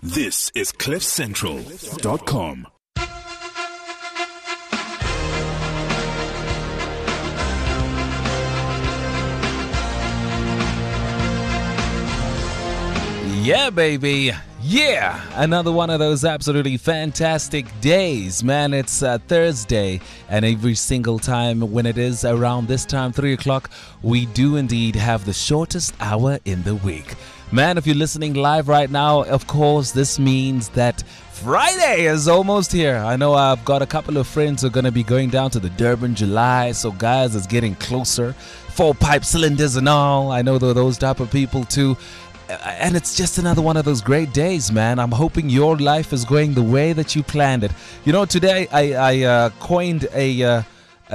This is CliffCentral.com. Yeah, baby. Yeah, another one of those absolutely fantastic days, man. It's Thursday, and every single time when it is around this time, 3 o'clock, we do indeed have the shortest hour in the week. Man, if you're listening live right now, of course, this means that Friday is almost here. I know I've got a couple of friends who are going to be going down to the Durban July, so guys, it's getting closer. 4-pipe cylinders and all. I know those type of people too. And it's just another one of those great days, man. I'm hoping your life is going the way that you planned it. You know, today I coined let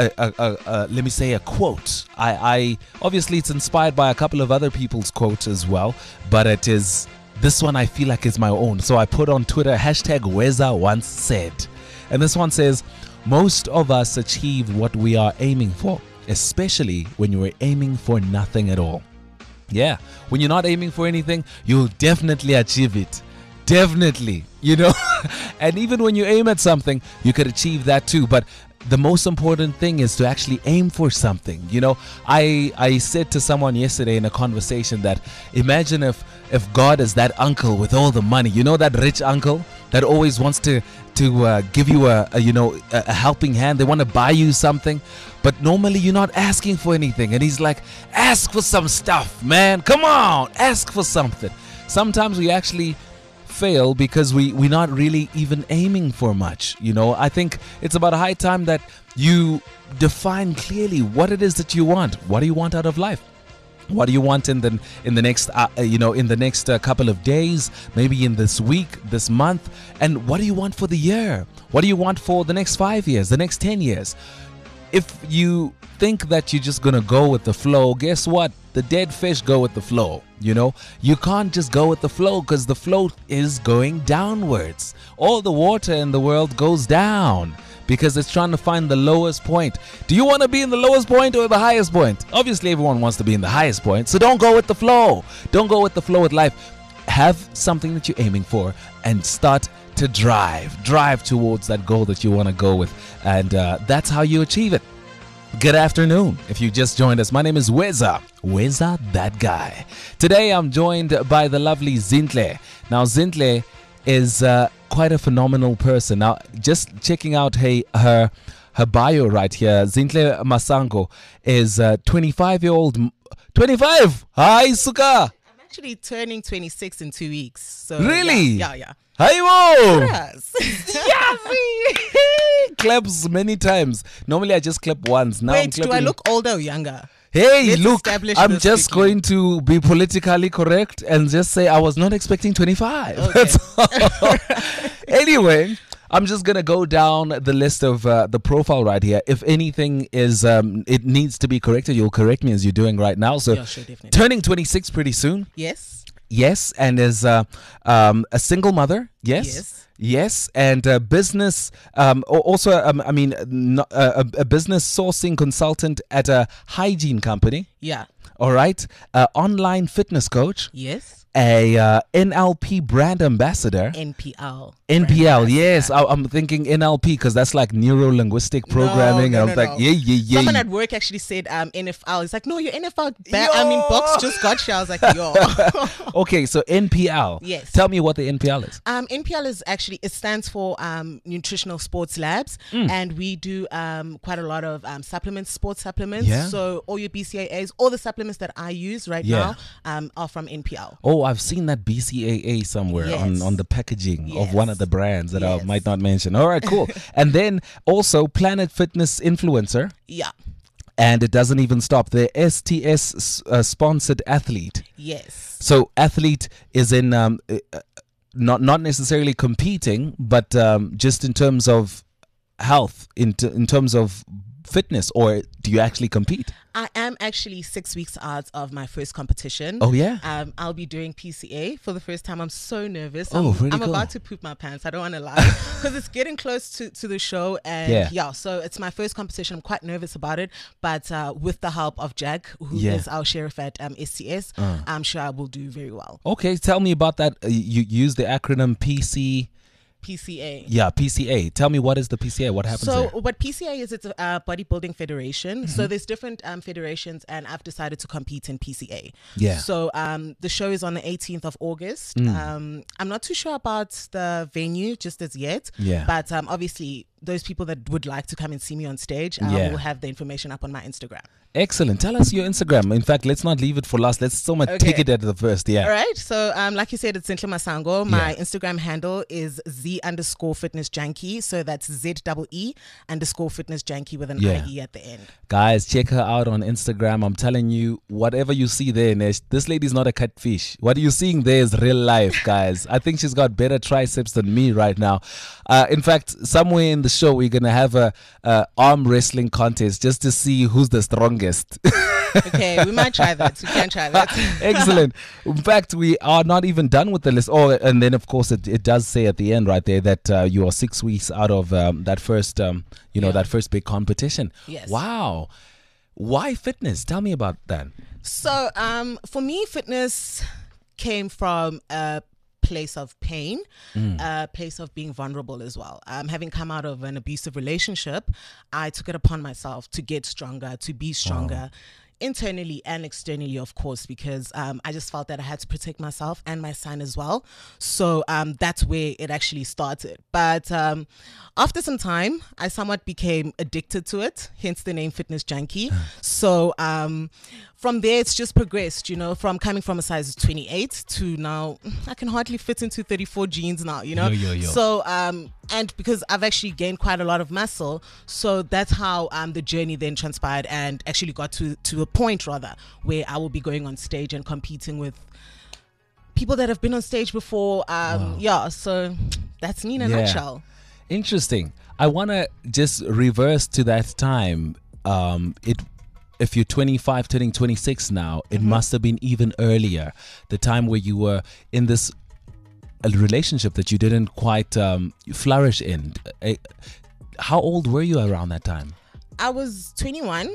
me say a quote. I obviously it's inspired by a couple of other people's quotes as well, but it is this one I feel like is my own. So I put on Twitter #Weza once said, and this one says, most of us achieve what we are aiming for, especially when you are aiming for nothing at all. Yeah, when you're not aiming for anything, you'll definitely achieve it. Definitely, you know. And even when you aim at something, you could achieve that too. But the most important thing is to actually aim for something. You know, I said to someone yesterday in a conversation that imagine if God is that uncle with all the money, you know, that rich uncle that always wants to give you a helping hand. They want to buy you something, but normally you're not asking for anything, and he's like, ask for some stuff, man, come on, ask for something. Sometimes we actually fail because we're not really even aiming for much. You know, I think it's about a high time that you define clearly what it is that you want. What do you want out of life? What do you want in the next couple of days, maybe in this week, this month? And what do you want for the year? What do you want for the next 5 years, the next 10 years? If you think that you're just going to go with the flow, guess what? The dead fish go with the flow. You know, you can't just go with the flow because the flow is going downwards. All the water in the world goes down because it's trying to find the lowest point. Do you want to be in the lowest point or the highest point? Obviously, everyone wants to be in the highest point. So don't go with the flow. Don't go with the flow with life. Have something that you're aiming for and start to drive towards that goal that you want to go with. And that's how you achieve it. Good afternoon. If you just joined us, my name is Weza that guy. Today I'm joined by the lovely Zinhle. Now Zinhle is quite a phenomenal person. Now just checking out her bio right here, Zinhle Masango is 25-year-old. 25? Hi Suka. I'm actually turning 26 in 2 weeks. So really? Yeah. Hi wo. Yes. Claps many times. Normally I just clap once. Now Wait, I'm clapping. do I look older or younger? Hey, Let's look, establish I'm this just quickly. going to be politically correct and just say I was not expecting 25. Okay. That's all. Anyway, I'm just going to go down the list of the profile right here. If anything is, it needs to be corrected, you'll correct me as you're doing right now. So Yeah, sure, definitely. turning 26 pretty soon. Yes. Yes, and is a single mother. Yes, and a business, also, a business sourcing consultant at a hygiene company. Yeah. All right, online fitness coach. Yes. A NLP brand ambassador. NPL. NPL, yes. I'm thinking NLP because that's like neuro-linguistic programming. No, and I'm like, yeah. Someone at work actually said NFL. It's like, no, your NFL. Box just got you. I was like, yo. Okay, so NPL. Yes. Tell me what the NPL is. NPL is actually, it stands for Nutritional Sports Labs, and we do quite a lot of supplements, sports supplements. Yeah. So all your BCAAs, all the supplements that I use right now are from NPL. Oh, I've seen that BCAA somewhere Yes. on the packaging of Yes. one of the brands that I Yes. might not mention. All right, cool. And then also Planet Fitness influencer. Yeah. And it doesn't even stop. The STS sponsored athlete. Yes. So athlete is in not necessarily competing, but just in terms of health, in terms of fitness, or do you actually compete? I am actually 6 weeks out of my first competition. Oh, yeah? I'll be doing PCA for the first time. I'm so nervous. Oh, really I'm cool. about to poop my pants. I don't want to lie because it's getting close to the show. And so it's my first competition. I'm quite nervous about it. But with the help of Jack, who is our sheriff at SCS, I'm sure I will do very well. Okay, tell me about that. You use the acronym PCA. Yeah, PCA. Tell me, what is the PCA? What happens there? So what PCA is, it's a bodybuilding federation. So there's different federations, and I've decided to compete in PCA. Yeah. So the show is on the 18th of August. I'm not too sure about the venue just as yet. Yeah. But obviously, those people that would like to come and see me on stage, will have the information up on my Instagram. Excellent. Tell us your Instagram. In fact, let's not leave it for last. Let's take it at the first. Yeah. All right. So, like you said, it's Zinhle Masango. My Instagram handle is Z_fitness_junkie. So that's ZEE_fitness_junkie with an IE at the end. Guys, check her out on Instagram. I'm telling you, whatever you see there, Nesh, this lady's not a catfish. What you're seeing there is real life, guys. I think she's got better triceps than me right now. In fact, somewhere in the show, we're going to have a arm wrestling contest just to see who's the strongest. Okay, we might try that. We can try that. Excellent. In fact, we are not even done with the list. Oh, and then of course it does say at the end right there that you are 6 weeks out of that first, that first big competition. Yes. Wow. Why fitness? Tell me about that. So, for me, fitness came from a place of pain, a place of being vulnerable as well. Having come out of an abusive relationship, I took it upon myself to get stronger, to be stronger. Internally and externally, of course, because I just felt that I had to protect myself and my son as well. So that's where it actually started. But after some time, I somewhat became addicted to it, hence the name Fitness Junkie. So from there, it's just progressed, from coming from a size 28 to now, I can hardly fit into 34 jeans now, Yo. So, and because I've actually gained quite a lot of muscle, so that's how the journey then transpired and actually got to a point rather where I will be going on stage and competing with people that have been on stage before. So that's me in a nutshell. Interesting. I want to just reverse to that time. If you're 25 turning 26 now, it must have been even earlier, the time where you were in this a relationship that you didn't quite flourish in. How old were you around that time? I was 21,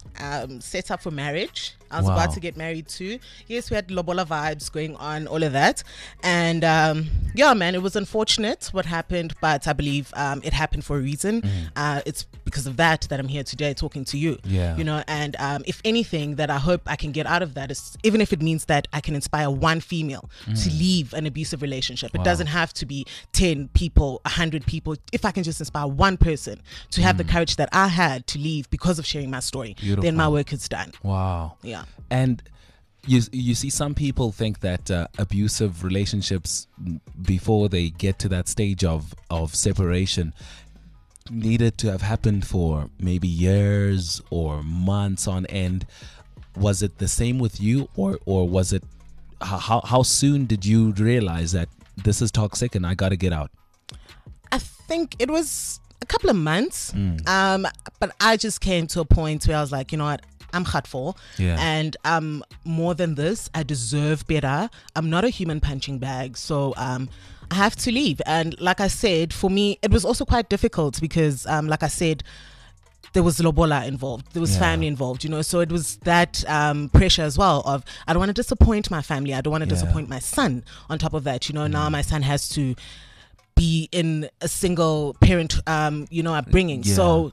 set up for marriage. I was about to get married too. Yes, we had lobola vibes going on, all of that. And man, it was unfortunate what happened, but I believe it happened for a reason. It's because of that I'm here today talking to you. And if anything that I hope I can get out of that is, even if it means that I can inspire one female to leave an abusive relationship. It doesn't have to be 10 people, 100 people. If I can just inspire one person to have the courage that I had to leave because of sharing my story, then my work is done. Wow. Yeah. And you see, some people think that abusive relationships, before they get to that stage of separation, needed to have happened for maybe years or months on end. Was it the same with you, or was it how soon did you realize that this is toxic and I got to get out? I think it was a couple of months, but I just came to a point where I was like, you know what, I'm hurtful, and more than this, I deserve better. I'm not a human punching bag, so I have to leave. And like I said, for me, it was also quite difficult because, like I said, there was lobola involved, there was family involved, so it was that pressure as well of, I don't want to disappoint my family, I don't want to disappoint my son. On top of that, now my son has to be in a single parent upbringing. So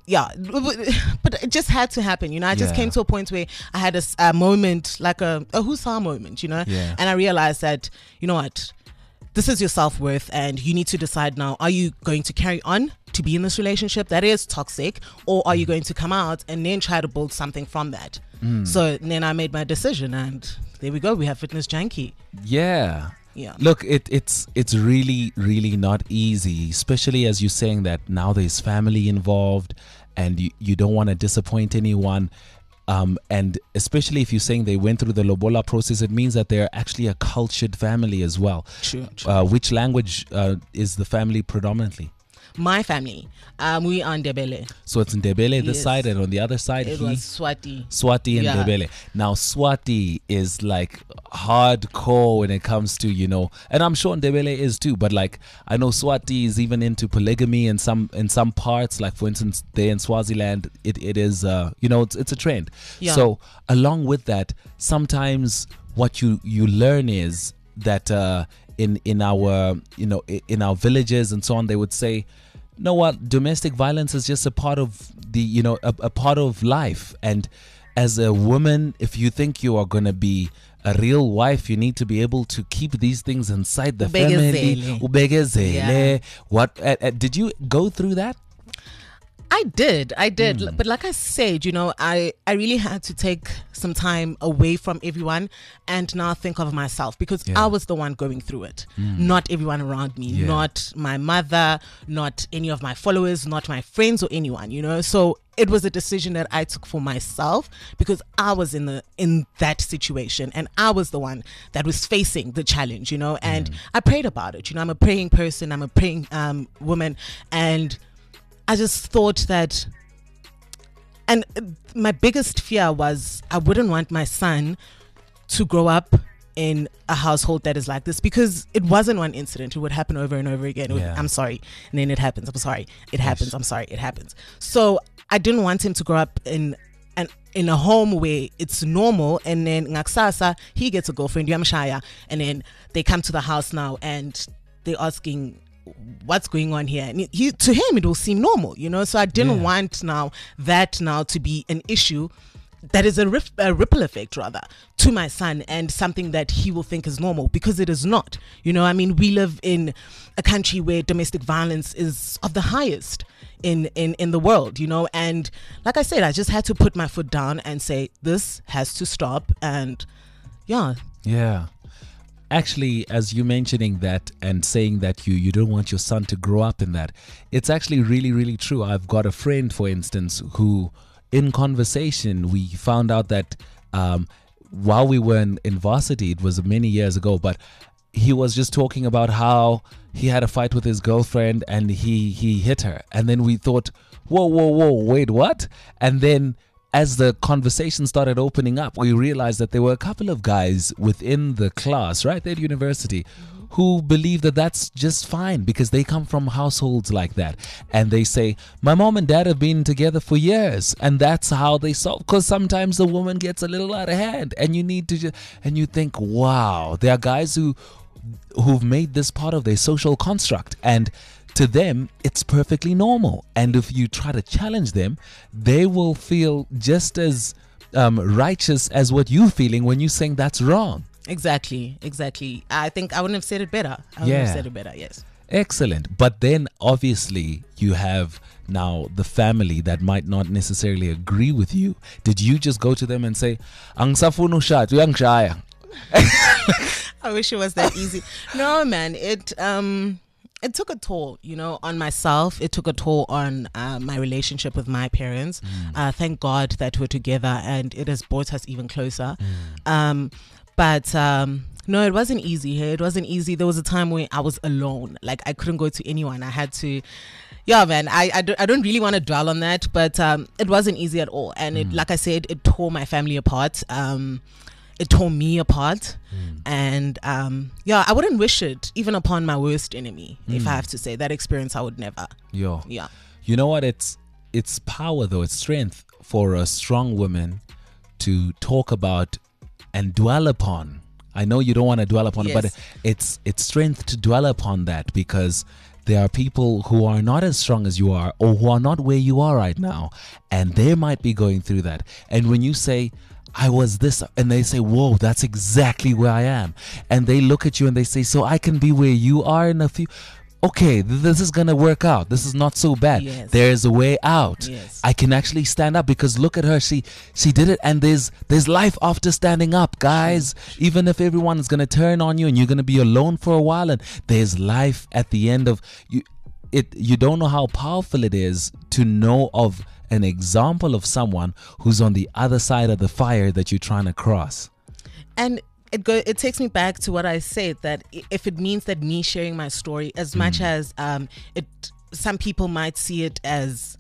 but it just had to happen. I just came to a point where I had a moment, like a who's-ha moment, and I realized that, you know what, this is your self-worth, and you need to decide now, are you going to carry on to be in this relationship that is toxic, or are you going to come out and then try to build something from that? So then I made my decision, and there we go, we have Fitness Junkie. Yeah. Look, it's really, really not easy, especially as you're saying that now there's family involved and you don't want to disappoint anyone. And especially if you're saying they went through the lobola process, it means that they're actually a cultured family as well. True. Which language is the family predominantly? my family, we are Ndebele. So it's Ndebele this Yes. side, and on the other side, It was Swati. Swati and Yeah. Ndebele. Now, Swati is like hardcore when it comes to, and I'm sure Ndebele is too, but like I know Swati is even into polygamy in some parts. Like for instance, there in Swaziland, it is it's a trend. Yeah. So along with that, sometimes what you learn is that in our in our villages and so on, they would say, know what, domestic violence is just a part of the a part of life. And as a woman, if you think you are going to be a real wife, you need to be able to keep these things inside the family. Ubegezele. Yeah. What did you go through that? I did. But like I said, I really had to take some time away from everyone and now think of myself, because I was the one going through it. Not everyone around me, not my mother, not any of my followers, not my friends or anyone, So it was a decision that I took for myself, because I was in that situation and I was the one that was facing the challenge, and I prayed about it. I'm a praying person, I'm a praying woman, and I just thought that, and my biggest fear was I wouldn't want my son to grow up in a household that is like this, because it wasn't one incident. It would happen over and over again. I'm sorry. And then it happens. I'm sorry. It happens. I'm sorry. It happens. So I didn't want him to grow up in a home where it's normal, and then ngaksasa he gets a girlfriend, Yamshaya, and then they come to the house now and they're asking, what's going on here? And to him it will seem normal, so I didn't want that to be an issue that is a ripple effect rather to my son, and something that he will think is normal, because it is not. We live in a country where domestic violence is of the highest in the world, and like I said, I just had to put my foot down and say, this has to stop. And yeah. Actually, as you mentioning that and saying that you don't want your son to grow up in that, it's actually really, really true. I've got a friend, for instance, who in conversation, we found out that while we were in varsity, it was many years ago, but he was just talking about how he had a fight with his girlfriend and he hit her. And then we thought, whoa, wait, what? And then as the conversation started opening up, we realized that there were a couple of guys within the class, right there at university, who believe that that's just fine because they come from households like that. And they say, my mom and dad have been together for years, and that's how they solve. Because sometimes the woman gets a little out of hand, and you need to and you think, wow, there are guys who've made this part of their social construct, and to them it's perfectly normal. And if you try to challenge them, they will feel just as righteous as what you're feeling when you're saying that's wrong. Exactly. I think I wouldn't have said it better. Yes. Excellent. But then obviously you have now the family that might not necessarily agree with you. Did you just go to them and say, Angsafunu shat, uyangishaya? I wish it was that easy. No, man, it took a toll, on myself. It took a toll on my relationship with my parents. Thank God that we're together, and it has brought us even closer. But no, it wasn't easy. It wasn't easy. There was a time where I was alone. Like, I couldn't go to anyone. I had to, man, I don't really want to dwell on that, but it wasn't easy at all. And it, like I said, it tore my family apart. It tore me apart. And I wouldn't wish it even upon my worst enemy. If I have to say, that experience I would never. You know what? It's power, though. It's strength for a strong woman to talk about and dwell upon. I know you don't want to dwell upon it, but it's strength to dwell upon that, because there are people who are not as strong as you are, or who are not where you are right now, and they might be going through that. And when you say, I was this, and they say, whoa, that's exactly where I am, and they look at you and they say, so I can be where you are in a few. Okay, this is gonna work out. This is not so bad. There's a way out. I can actually stand up, because look at her. She did it, and there's life after standing up, guys. Even if everyone is gonna turn on you and you're gonna be alone for a while, and there's life at the end of you. You don't know how powerful it is to know of an example of someone who's on the other side of the fire that you're trying to cross. And it takes me back to what I said, that if it means that me sharing my story, as much as it some people might see it as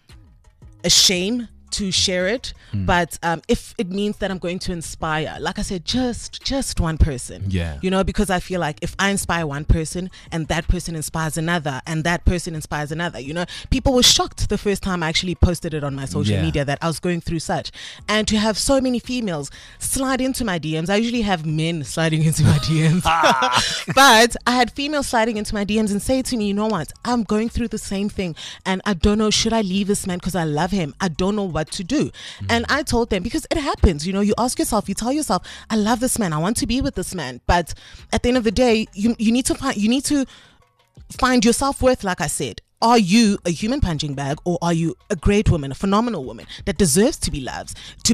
a shame to share it, but if it means that I'm going to inspire, like I said, just one person, because I feel like if I inspire one person and that person inspires another and that person inspires another, people were shocked the first time I actually posted it on my social media that I was going through such, and to have so many females slide into my DMs. I usually have men sliding into my DMs, but I had females sliding into my DMs and say to me, you know what, I'm going through the same thing and I don't know, should I leave this man because I love him? I don't know what to do. And I told them, because it happens, you ask yourself, you tell yourself, I love this man, I want to be with this man, but at the end of the day, you need to find your self-worth. Like I said, are you a human punching bag, or are you a great woman, a phenomenal woman that deserves to be loved,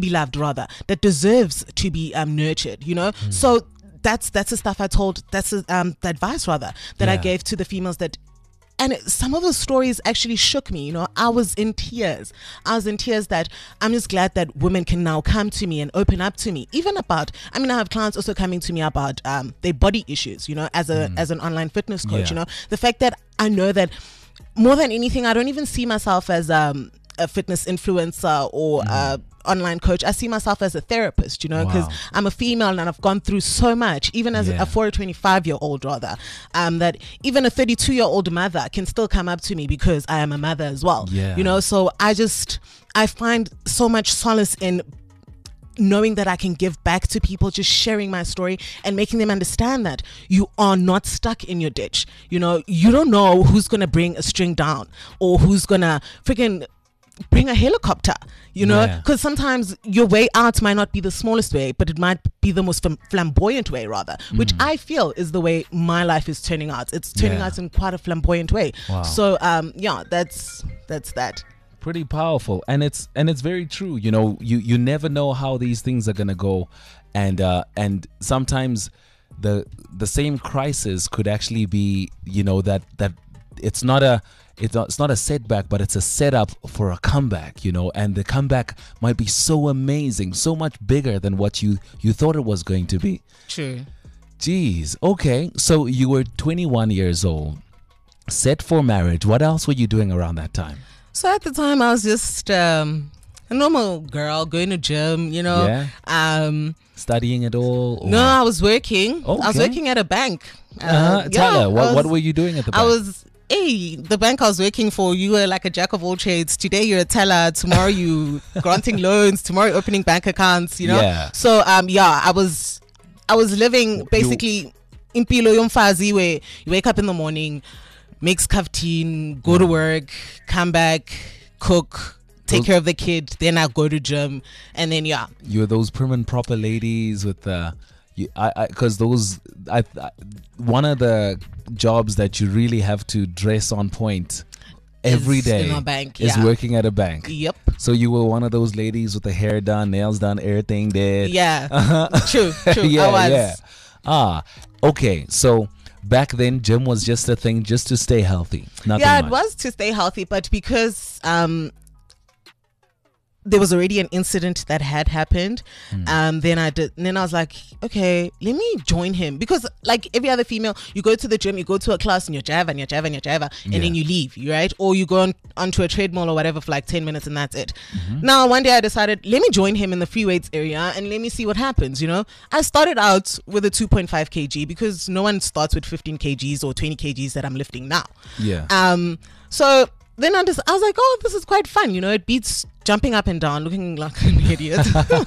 that deserves to be nurtured, So that's the stuff I told, that's the advice rather that I gave to the females that. And some of the stories actually shook me. I was in tears. That I'm just glad that women can now come to me and open up to me, even about, I have clients also coming to me about their body issues, as an online fitness coach, the fact that I know that more than anything, I don't even see myself as a fitness influencer or online coach. I see myself as a therapist, because I'm a female and I've gone through so much, even as for a 25-year-old rather, that even a 32-year-old mother can still come up to me because I am a mother as well. So I find so much solace in knowing that I can give back to people, just sharing my story and making them understand that you are not stuck in your ditch. You don't know who's going to bring a string down or who's going to freaking bring a helicopter, because sometimes your way out might not be the smallest way, but it might be the most flamboyant way rather, which I feel is the way my life is turning out. It's turning out in quite a flamboyant way. So that's that. Pretty powerful, and it's very true. You never know how these things are gonna go, and sometimes the same crisis could actually be that it's not a setback, but it's a setup for a comeback, and the comeback might be so amazing, so much bigger than what you thought it was going to be. True. Jeez. Okay, so you were 21 years old, set for marriage. What else were you doing around that time? So at the time, I was just a normal girl, going to gym, Studying at all? Or? No, I was working. Okay. I was working at a bank. Tell her, what were you doing at the bank? The bank I was working for, you were like a jack of all trades. Today you're a teller, tomorrow you granting loans, tomorrow opening bank accounts, Yeah. So I was living basically impilo yomfazi, where you wake up in the morning, make kaftin, go to work, come back, cook, take care of the kid, then I go to gym, and then You're those prim and proper ladies with the one of the jobs that you really have to dress on point every day in a bank, is working at a bank. Yep. So you were one of those ladies with the hair done, nails done, everything there. Yeah. True. Yeah, I was. Okay. So back then, gym was just a thing just to stay healthy. Nothing much. It was to stay healthy, but because there was already an incident that had happened. Then I was like, okay, let me join him, because like every other female, you go to the gym, you go to a class and you're java, and then you leave, right? Or you go onto a treadmill or whatever for like 10 minutes and that's it. Now, one day I decided, let me join him in the free weights area and let me see what happens, I started out with a 2.5 kg because no one starts with 15 kgs or 20 kgs that I'm lifting now. So then I was like, oh, this is quite fun. It beats jumping up and down, looking like an idiot.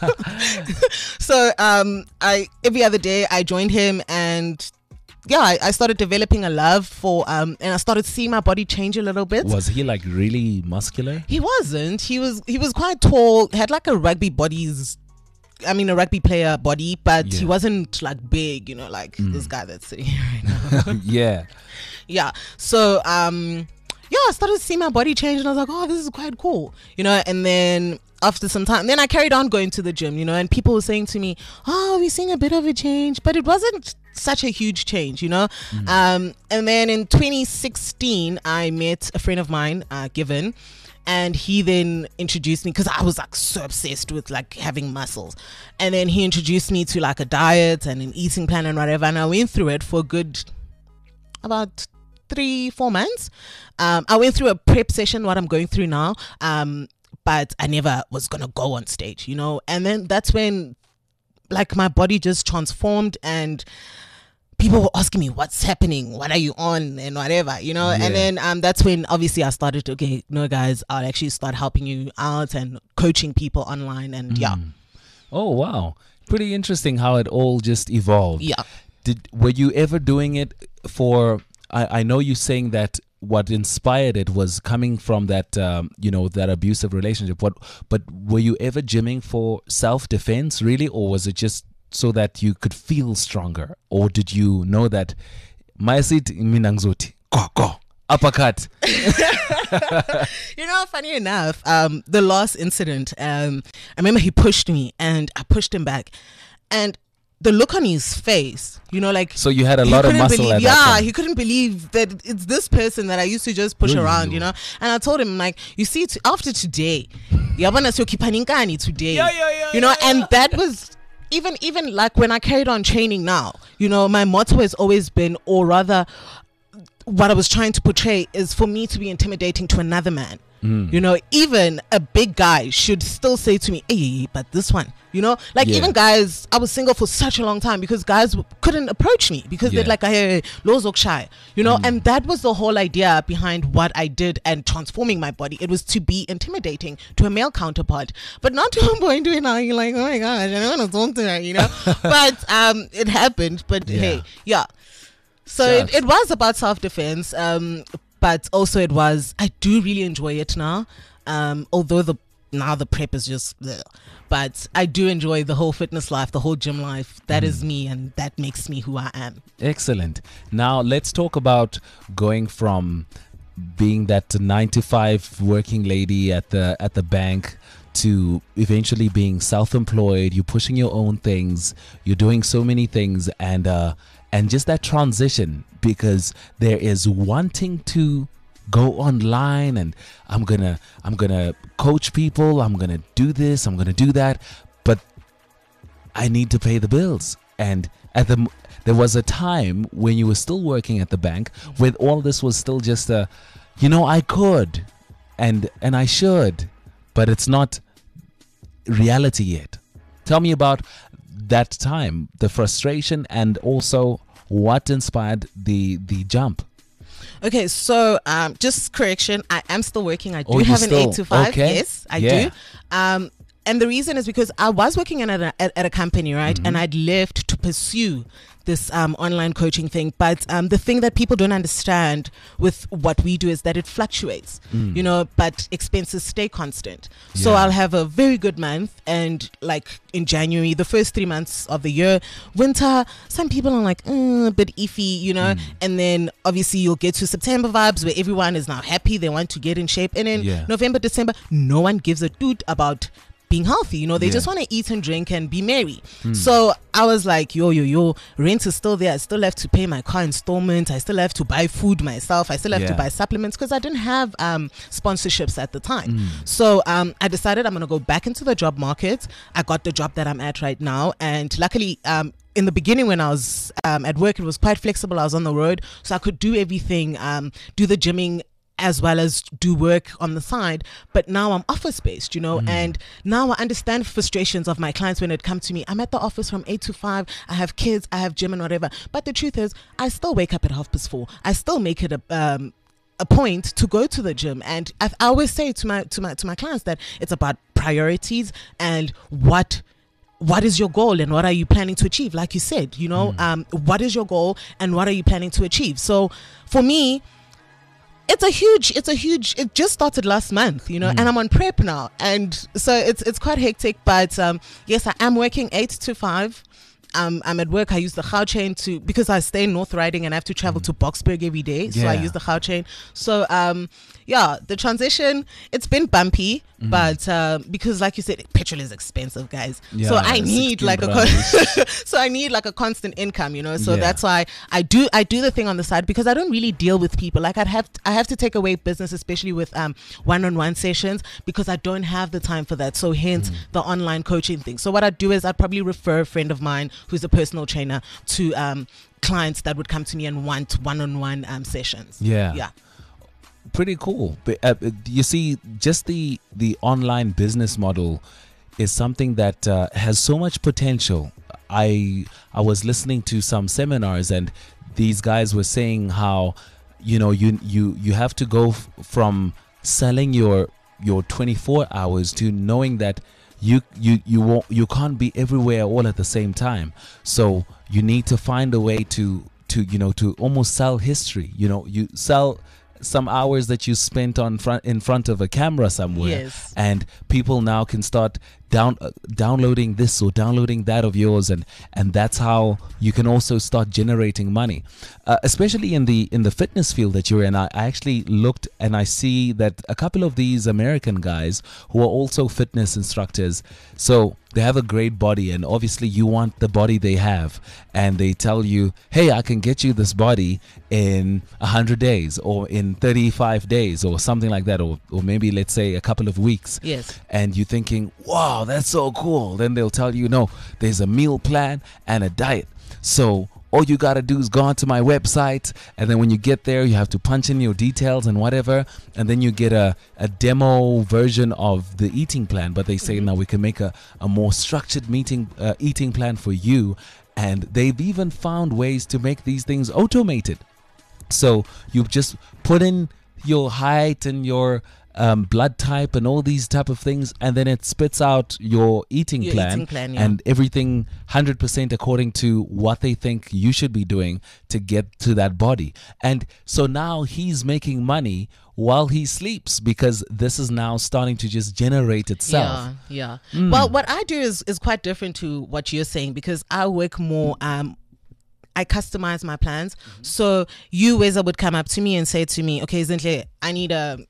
So every other day I joined him, and I started developing a love for, and I started seeing my body change a little bit. Was he like really muscular? He wasn't. He was quite tall, had like a rugby player body, but he wasn't like big, like this guy that's sitting here right now. Yeah. So, I started seeing my body change, and I was like, oh, this is quite cool, and then after some time, then I carried on going to the gym, and people were saying to me, oh, we're seeing a bit of a change, but it wasn't such a huge change, and then in 2016, I met a friend of mine, Given, and he then introduced me, because I was like so obsessed with like having muscles, and then he introduced me to like a diet and an eating plan and whatever, and I went through it for a good about 3-4 months. I went through a prep session, what I'm going through now. But I never was going to go on stage, you know. And then that's when, like, my body just transformed and people were asking me, what's happening? What are you on? And whatever, you know. Yeah. And then that's when, obviously, I started to, okay, no, guys, I'll actually start helping you out and coaching people online. And yeah. Oh, wow. Pretty interesting how it all just evolved. Yeah. Were you ever doing it for, I know you're saying that what inspired it was coming from that, that abusive relationship. But were you ever gymming for self-defense, really? Or was it just so that you could feel stronger? Or did you know that, Maisit minangzoti, go, uppercut? You know, funny enough, the last incident, I remember he pushed me and I pushed him back. And the look on his face, you know, like... So you had a lot of muscle at that time. Yeah, he couldn't believe that it's this person that I used to just push around, you know. And I told him, like, you see, after today, today, you know, and that was... Even like when I carried on training now, you know, my motto has always been, or rather, what I was trying to portray is for me to be intimidating to another man. You know, even a big guy should still say to me, hey, but this one, you know, like even guys, I was single for such a long time because guys couldn't approach me because they're like, hey, lozok shy, you know, and that was the whole idea behind what I did and transforming my body. It was to be intimidating to a male counterpart, but not to a point where now you're like, oh my gosh, I don't want to talk to her, you know, but it happened, but hey, so it was about self-defense, but also it was, I do really enjoy it now. Although the prep is just, but I do enjoy the whole fitness life, the whole gym life. That is me, and that makes me who I am. Excellent. Now let's talk about going from being that 9-to-5 working lady at the bank to eventually being self-employed. You're pushing your own things. You're doing so many things, and just that transition, because there is wanting to go online and I'm gonna coach people, I'm gonna do this, I'm gonna do that, but I need to pay the bills. And there was a time when you were still working at the bank where all this was still just I could and I should, but it's not reality yet. Tell me about that time, the frustration, and also what inspired the jump. Okay, so just correction, I am still working. I do have an 8-to-5. Okay. Yes, I do. And the reason is because I was working at a company, right? And I'd left to pursue this online coaching thing. But the thing that people don't understand with what we do is that it fluctuates, you know, but expenses stay constant. So I'll have a very good month, and like in January, the first 3 months of the year, winter, some people are like, a bit iffy, you know, and then obviously you'll get to September vibes where everyone is now happy, they want to get in shape. And then November, December, no one gives a toot about being healthy, you know, they just want to eat and drink and be merry. So I was like, yo, rent is still there. I still have to pay my car installment. I still have to buy food myself. I still have to buy supplements because I didn't have sponsorships at the time. So I decided I'm going to go back into the job market. I got the job that I'm at right now. And luckily, in the beginning when I was at work, it was quite flexible. I was on the road, so I could do everything, do the gymming as well as do work on the side. But now I'm office based, you know, and now I understand frustrations of my clients when it comes to me. I'm at the office from 8 to 5. I have kids, I have gym and whatever. But the truth is, I still wake up at 4:30. I still make it a point to go to the gym. And I always say to my clients that it's about priorities and what is your goal and what are you planning to achieve? Like you said, you know, what is your goal and what are you planning to achieve? So for me, it's a huge, it just started last month, you know, and I'm on prep now. And so it's quite hectic, but yes, I am working 8 to 5. I'm at work. I use the Gautrain because I stay in North Riding and I have to travel to Boksburg every day. So I use the Gautrain. So, the transition, it's been bumpy, but because like you said, petrol is expensive, guys. So I need like a constant income, you know. So that's why I do the thing on the side, because I don't really deal with people. Like I have to take away business, especially with one-on-one sessions, because I don't have the time for that. So hence the online coaching thing. So what I do is I'd probably refer a friend of mine who's a personal trainer to clients that would come to me and want one-on-one sessions. Yeah. Pretty cool. But you see, just the online business model is something that has so much potential. I was listening to some seminars, and these guys were saying how you have to go from selling your 24 hours to knowing that you can't be everywhere all at the same time. So you need to find a way to almost sell history. You sell some hours that you spent in front of a camera somewhere. Yes. And people now can start downloading this or downloading that of yours, and that's how you can also start generating money, especially in the fitness field that you're in. I actually looked, and I see that a couple of these American guys who are also fitness instructors, so they have a great body, and obviously you want the body they have, and they tell you, hey, I can get you this body in 100 days or in 35 days or something like that, or maybe let's say a couple of weeks. Yes. And you're thinking, wow, that's so cool. Then they'll tell you, no, there's a meal plan and a diet. So all you got to do is go onto my website, and then when you get there, you have to punch in your details and whatever, and then you get a demo version of the eating plan. But they say, now we can make a more structured eating plan for you. And they've even found ways to make these things automated. So you just put in your height and your blood type and all these type of things, and then it spits out your eating plan, yeah. And everything 100% according to what they think you should be doing to get to that body. And so now he's making money while he sleeps, because this is now starting to just generate itself. Yeah. Well, what I do is quite different to what you're saying, because I work more I customize my plans. So you, Weza, would come up to me and say to me, okay, Zinhle, I need a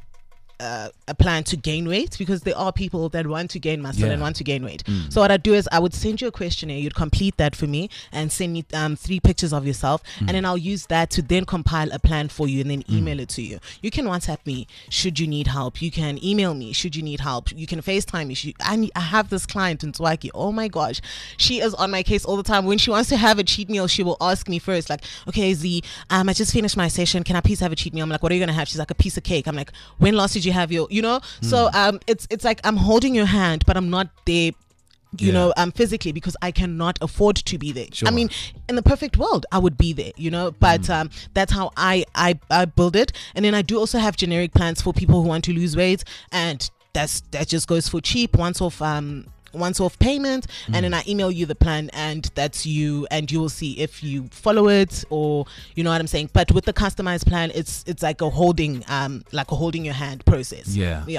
plan to gain weight, because there are people that want to gain muscle and want to gain weight. So what I do is I would send you a questionnaire, you'd complete that for me and send me 3 pictures of yourself, and then I'll use that to then compile a plan for you and then email it to you. You can WhatsApp me should you need help. You can email me should you need help. You can FaceTime me. I have this client in Tswaki. Oh my gosh, she is on my case all the time. When she wants to have a cheat meal, she will ask me first, like, okay, Z, I just finished my session, can I please have a cheat meal? I'm like, what are you gonna have? She's like, a piece of cake. I'm like, when last did you have your, so it's like I'm holding your hand, but I'm not there, physically, because I cannot afford to be there. Sure. I mean, in the perfect world, I would be there, but that's how I build it. And then I do also have generic plans for people who want to lose weight, and that just goes for cheap, once off payment, and then I email you the plan, and that's you, and you will see if you follow it, or you know what I'm saying. But with the customized plan, it's like a holding your hand process.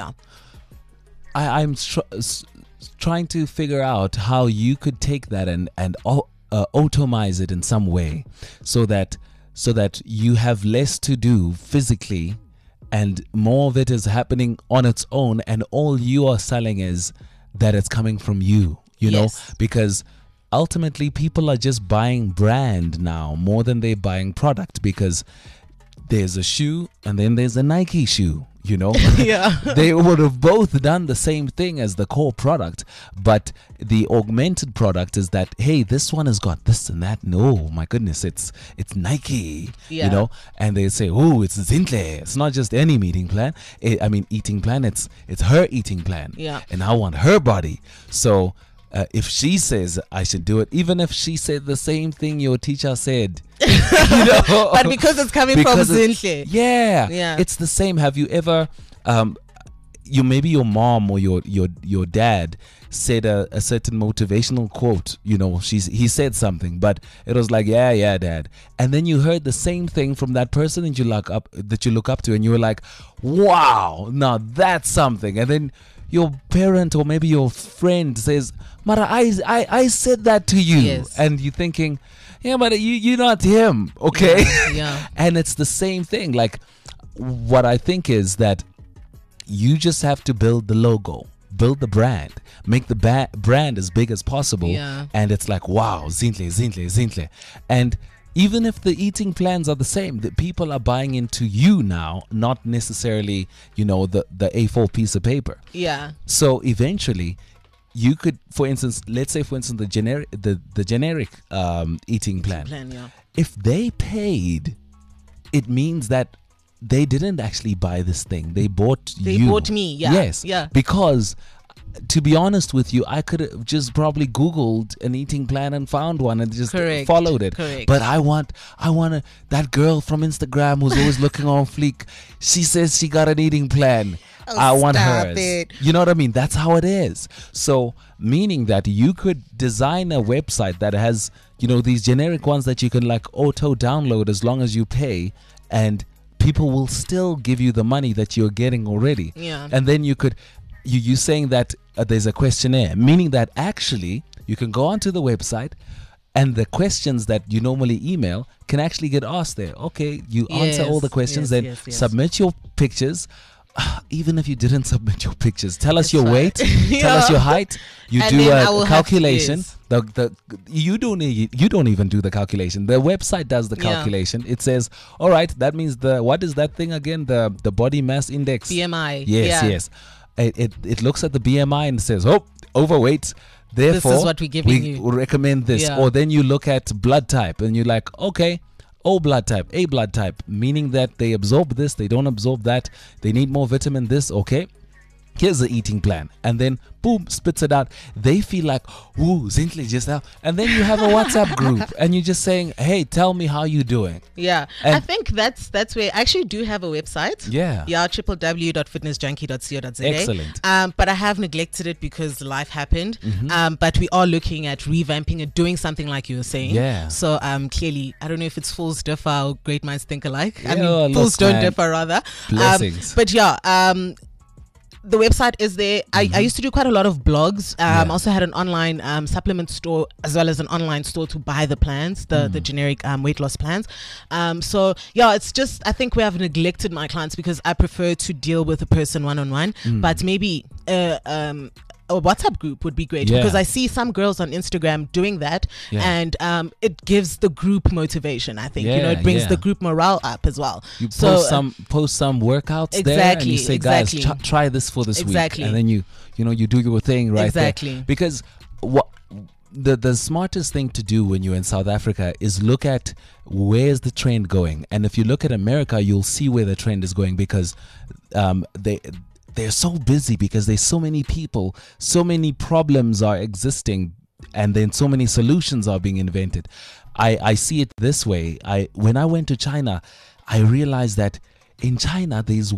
I'm trying to figure out how you could take that and automize it in some way, so that you have less to do physically and more of it is happening on its own, and all you are selling is that it's coming from you, know, because ultimately people are just buying brand now more than they're buying product, because there's a shoe and then there's a Nike shoe, They would have both done the same thing as the core product, but the augmented product is that, hey, this one has got this and that. No, my goodness, it's Nike, and they say, oh, it's Zinhle. It's not just any eating plan. Eating plan. It's her eating plan. And I want her body. So if she says I should do it, even if she said the same thing your teacher said, but because it's coming from Zinhle, it's the same. Have you ever, maybe your mom or your dad said a certain motivational quote, he said something, but it was like, yeah, dad, and then you heard the same thing from that person that you look up to, and you were like, wow, now that's something. And then your parent or maybe your friend says, Mara, I said that to you, and you're thinking, yeah, but you're not him, okay? And it's the same thing. Like, what I think is that you just have to build the logo, build the brand, make the brand as big as possible, and it's like, wow, Zinhle. And even if the eating plans are the same, the people are buying into you now, not necessarily, the A4 piece of paper. So eventually, you could, for instance, let's say, the generic eating plan. if they paid, it means that they didn't actually buy this thing. They bought you. They bought me, yeah. Yes. Yeah. Because to be honest with you, I could have just probably Googled an eating plan and found one and just Correct. followed it. Correct. But I want that girl from Instagram who's always looking on fleek. She says she got an eating plan. Oh, I want stop hers. it. You know what I mean? That's how it is. So meaning that you could design a website that has, these generic ones that you can like auto download as long as you pay, and people will still give you the money that you're getting already. Yeah. And then you could, you saying that there's a questionnaire, meaning that actually you can go onto the website and the questions that you normally email can actually get asked there. Okay, you answer all the questions, then submit your pictures. Even if you didn't submit your pictures, tell us your weight, tell us your height. You And do then I a will have to- calculation. yes. You don't even do the calculation. The website does the Yeah. calculation. It says, all right, that means what is that thing again? The body mass index. BMI. Yes, yeah. yes. It looks at the BMI and says, oh, overweight. Therefore, what we're giving you. recommend this. Yeah. Or then you look at blood type and you're like, okay, O blood type, A blood type, meaning that they absorb this, they don't absorb that, they need more vitamin this, okay. Here's the eating plan. And then, boom, spits it out. They feel like, ooh, Zintle just now. And then you have a WhatsApp group and you're just saying, hey, tell me how you're doing. Yeah. And I think that's where I actually do have a website. Yeah. Yeah, www.fitnessjunkie.co.za. Excellent. But I have neglected it because life happened. But we are looking at revamping it, doing something like you were saying. Yeah. So clearly, I don't know if it's fools differ or great minds think alike. I Yeah, mean, look, fools don't man. differ rather. Blessings. But yeah, the website is there. I used to do quite a lot of blogs. Yeah. Also had an online supplement store as well as an online store to buy the plans, the generic weight loss plans. So yeah, it's just, I think we have neglected my clients because I prefer to deal with a person one-on-one. But maybe a WhatsApp group would be great, Yeah. because I see some girls on Instagram doing that, Yeah. and it gives the group motivation. I think Yeah, it brings yeah. the group morale up as well. You So, post some workouts there, and you say, guys, exactly. try this for this Exactly. week, and then you do your thing right Exactly. there. Because what the smartest thing to do when you're in South Africa is look at where's the trend going, and if you look at America, you'll see where the trend is going, because they're so busy, because there's so many people, so many problems are existing, and then so many solutions are being invented. I see it this way. When I went to China, I realized that in China there's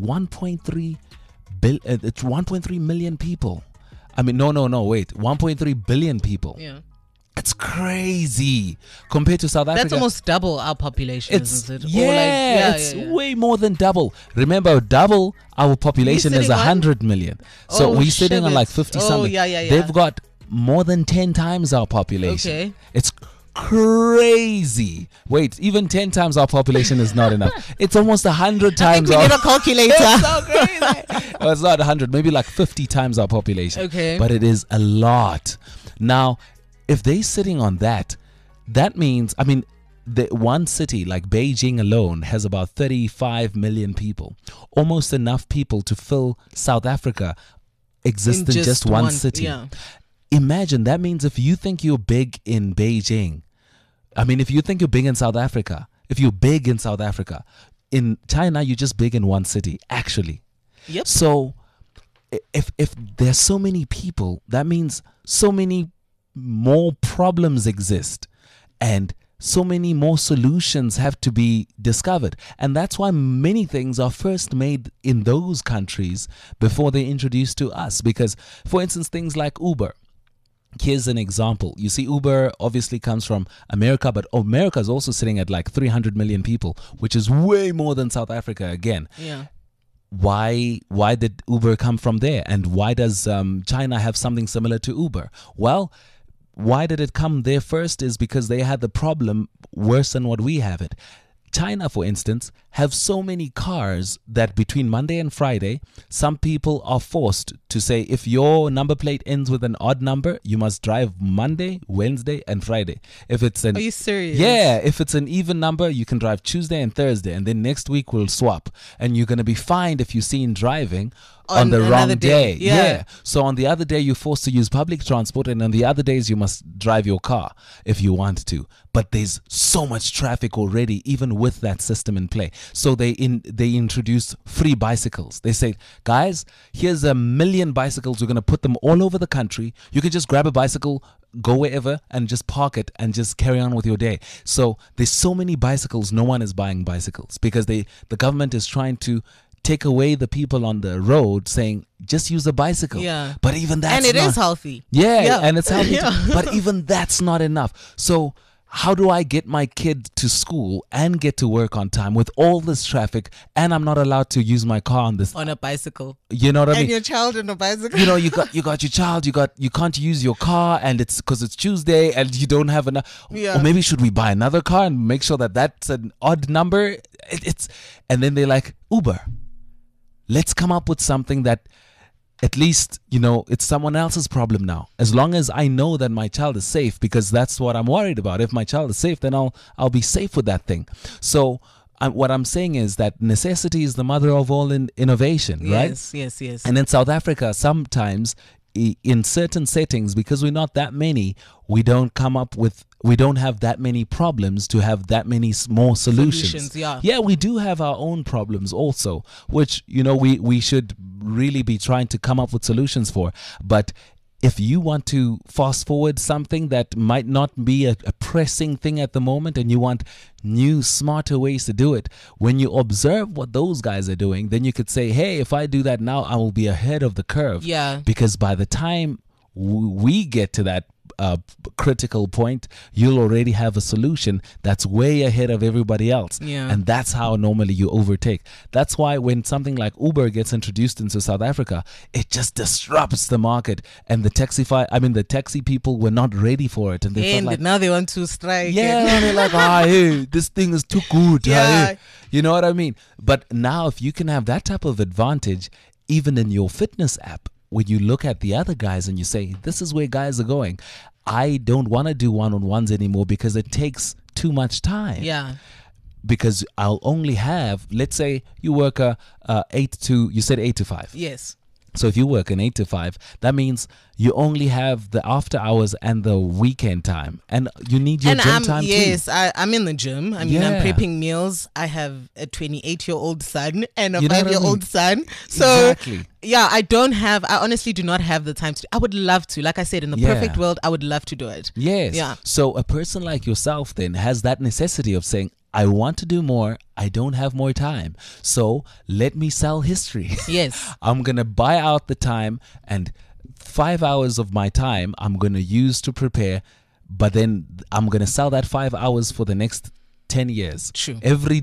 1.3 million people. I mean, no, wait, 1.3 billion people. yeah. It's crazy compared to South Africa. That's almost double our population, isn't it? It's way more than double. Remember, double our population is sitting on? 100 million. So Oh, we're sitting on like shivers. 50 Oh, something. yeah. They've got more than 10 times our population. Okay. It's crazy. Wait, even 10 times our population is not enough. It's almost 100 I think times we our need a calculator. It's so crazy. Well, it's not 100, maybe like 50 times our population. Okay. But it is a lot. Now, if they're sitting on that means, I mean, the one city like Beijing alone has about 35 million people, almost enough people to fill South Africa exist in just one city. Yeah. Imagine, that means if you think you're big in Beijing, I mean, if you think you're big in South Africa, if you're big in South Africa, in China, you're just big in one city, actually. Yep. So if there's so many people, that means so many more problems exist, and so many more solutions have to be discovered. And that's why many things are first made in those countries before they're introduced to us. Because, for instance, things like Uber. Here's an example. You see, Uber obviously comes from America, but America is also sitting at like 300 million people, which is way more than South Africa again. Yeah. Why did Uber come from there? And why does China have something similar to Uber? Well, why did it come there first is because they had the problem worse than what we have it. China, for instance, have so many cars that between Monday and Friday, some people are forced to say, if your number plate ends with an odd number, you must drive Monday, Wednesday, and Friday. If it's an Are you serious? Yeah, if it's an even number, you can drive Tuesday and Thursday, and then next week we'll swap. And you're going to be fined if you're seen driving on the wrong another day. Yeah. So on the other day, you're forced to use public transport, and on the other days, you must drive your car if you want to. But there's so much traffic already, even with that system in play. So they introduce free bicycles. They say, guys, here's 1 million bicycles. We're going to put them all over the country. You can just grab a bicycle, go wherever, and just park it and just carry on with your day. So there's so many bicycles, no one is buying bicycles because the government is trying to take away the people on the road, saying just use a bicycle. Yeah. But even that's and it not, is healthy. Yeah, and it's healthy. Yeah. But even that's not enough. So how do I get my kid to school and get to work on time with all this traffic, and I'm not allowed to use my car on a bicycle? You know what I mean? And your child on a bicycle. You know, you got your child. You can't use your car, and it's because it's Tuesday, and you don't have enough. Yeah. Or maybe should we buy another car and make sure that that's an odd number? And then they're like, Uber. Let's come up with something that, at least, you know, it's someone else's problem now. As long as I know that my child is safe, because that's what I'm worried about. If my child is safe, then I'll be safe with that thing. So what I'm saying is that necessity is the mother of all innovation, right? Yes. And in South Africa, sometimes in certain settings, because we're not that many, we don't have that many problems to have that many more solutions. Yeah, we do have our own problems also, which, you know, we should really be trying to come up with solutions for. But if you want to fast forward something that might not be a pressing thing at the moment, and you want new, smarter ways to do it, when you observe what those guys are doing, then you could say, hey, if I do that now, I will be ahead of the curve. Yeah. Because by the time we get to that critical point, you'll already have a solution that's way ahead of everybody else. Yeah. And that's how normally you overtake. That's why when something like Uber gets introduced into South Africa, it just disrupts the market. And the taxi people were not ready for it. And they felt like, now they want to strike. yeah, they're like, hey, this thing is too good. Yeah. Hey. You know what I mean? But now if you can have that type of advantage, even in your fitness app, when you look at the other guys and you say, this is where guys are going, I don't want to do one-on-ones anymore because it takes too much time. Yeah. Because I'll only have, let's say you work you said 8 to 5. Yes. So if you work an 8 to 5, that means you only have the after hours and the weekend time, and you need your gym time too. Yes, I'm in the gym. I'm prepping meals. I have a 28-year-old son and a 5-year-old son. So exactly. Yeah, I honestly do not have the time to. I would love to. Like I said, in the perfect world, I would love to do it. Yes. Yeah. So a person like yourself then has that necessity of saying, I want to do more. I don't have more time. So let me sell history. Yes. I'm going to buy out the time, and 5 hours of my time I'm going to use to prepare. But then I'm going to sell that 5 hours for the next 10 years. True.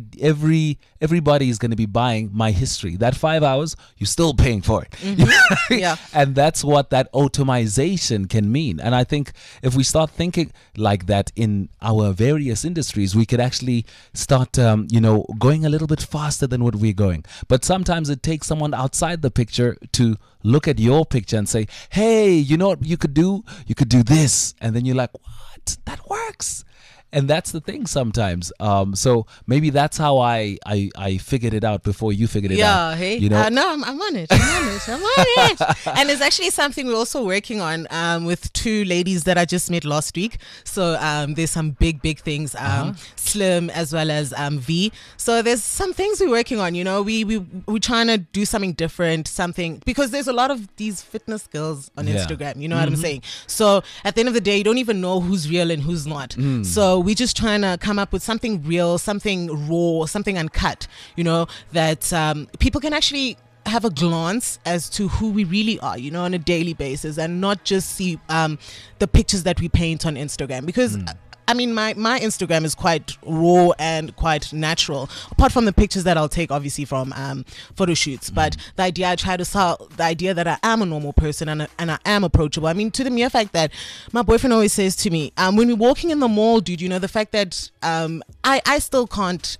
Everybody is going to be buying my history. That 5 hours, you're still paying for it. Mm-hmm. Yeah. And that's what that automation can mean. And I think if we start thinking like that in our various industries, we could actually start, going a little bit faster than what we're going. But sometimes it takes someone outside the picture to look at your picture and say, hey, you know what you could do? You could do this. And then you're like, what? That works. And that's the thing sometimes. So maybe that's how I figured it out before you figured it out. Yeah, hey. You know? No, I'm on it. I'm on it. And it's actually something we're also working on with two ladies that I just met last week. So there's some big things, Slim as well as V. So there's some things we're working on. You know, we're trying to do something different, because there's a lot of these fitness girls on Instagram. You know what I'm saying? So at the end of the day, you don't even know who's real and who's not. So we're just trying to come up with something real, something raw, something uncut, that people can actually have a glance as to who we really are, on a daily basis, and not just see the pictures that we paint on Instagram. Because my Instagram is quite raw and quite natural, apart from the pictures that I'll take obviously from photo shoots. But the idea I try to sell, the idea that I am a normal person and I am approachable. To the mere fact that my boyfriend always says to me, when we're walking in the mall, dude, the fact that I still can't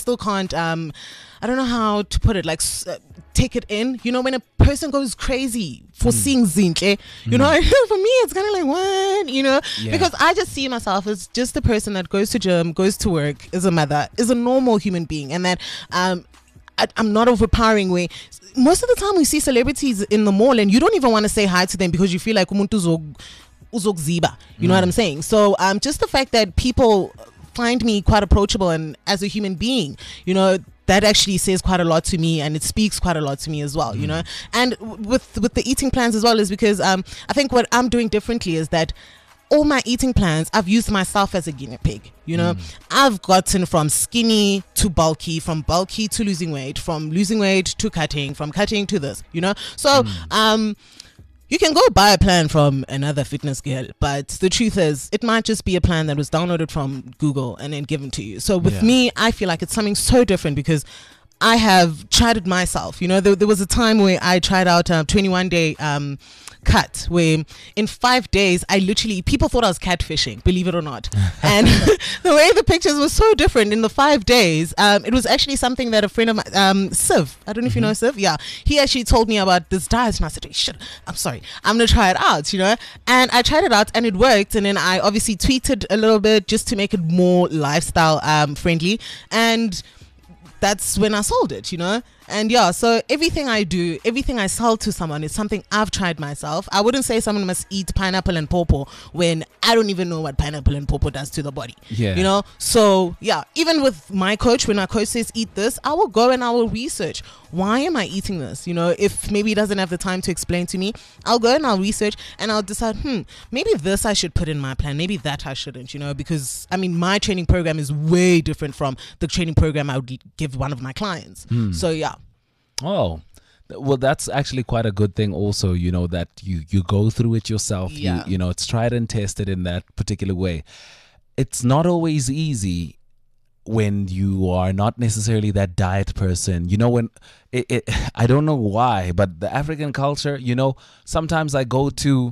I don't know how to put it, take it in. When a person goes crazy for seeing Zintle, for me it's kind of like, what? Because I just see myself as just a person that goes to gym, goes to work, is a mother, is a normal human being, and that I'm not overpowering way. Most of the time we see celebrities in the mall and you don't even want to say hi to them because you feel like umuntu uzokziba. You know what I'm saying? So just the fact that people find me quite approachable and as a human being, you know, that actually says quite a lot to me, and it speaks quite a lot to me as well, you know. And with the eating plans as well is because I think what I'm doing differently is that all my eating plans, I've used myself as a guinea pig. You know, I've gotten from skinny to bulky, from bulky to losing weight, from losing weight to cutting, from cutting to this, you know. So, you can go buy a plan from another fitness girl, but the truth is, it might just be a plan that was downloaded from Google and then given to you. So with me, I feel like it's something so different because I have tried it myself. You know, there was a time where I tried out a 21-day cut where in 5 days I literally, people thought I was catfishing, believe it or not. And the way the pictures were so different in the 5 days, it was actually something that a friend of mine, Siv, I don't know if you know Siv, he actually told me about this diet and I said, hey, shit, I'm sorry, I'm gonna try it out, you know. And I tried it out and it worked, and then I obviously tweaked a little bit just to make it more lifestyle friendly, and that's when I sold it, you know. And so everything I do, everything I sell to someone is something I've tried myself. I wouldn't say someone must eat pineapple and pawpaw when I don't even know what pineapple and pawpaw does to the body. You know. So even with my coach, when my coach says eat this, I will go and I will research, why am I eating this? You know, if maybe he doesn't have the time to explain to me, I'll go and I'll research and I'll decide, maybe this I should put in my plan, maybe that I shouldn't, you know, because I mean my training program is way different from the training program I would give one of my clients. So Oh, well, that's actually quite a good thing also, you know, that you go through it yourself. You know, it's tried and tested in that particular way. It's not always easy when you are not necessarily that diet person. You know, when I don't know why, but the African culture, you know, sometimes I go to